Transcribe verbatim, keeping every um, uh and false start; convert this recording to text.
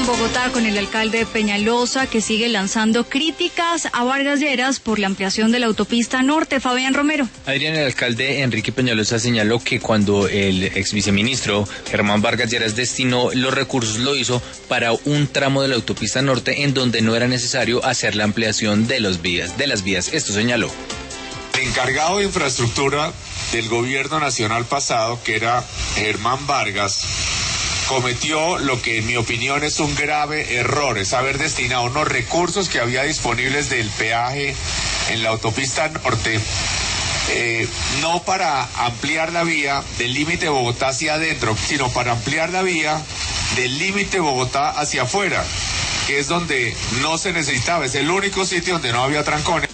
en Bogotá con el alcalde Peñalosa, que sigue lanzando críticas a Vargas Lleras por la ampliación de la autopista norte. Fabián Romero. Adrián, el alcalde Enrique Peñalosa señaló que cuando el ex viceministro Germán Vargas Lleras destinó los recursos, lo hizo para un tramo de la autopista norte en donde no era necesario hacer la ampliación de los vías, de las vías. Esto señaló. El encargado de infraestructura del gobierno nacional pasado, que era Germán Vargas, cometió lo que en mi opinión es un grave error, es haber destinado unos recursos que había disponibles del peaje en la autopista norte, eh, no para ampliar la vía del límite Bogotá hacia adentro, sino para ampliar la vía del límite Bogotá hacia afuera, que es donde no se necesitaba, es el único sitio donde no había trancones.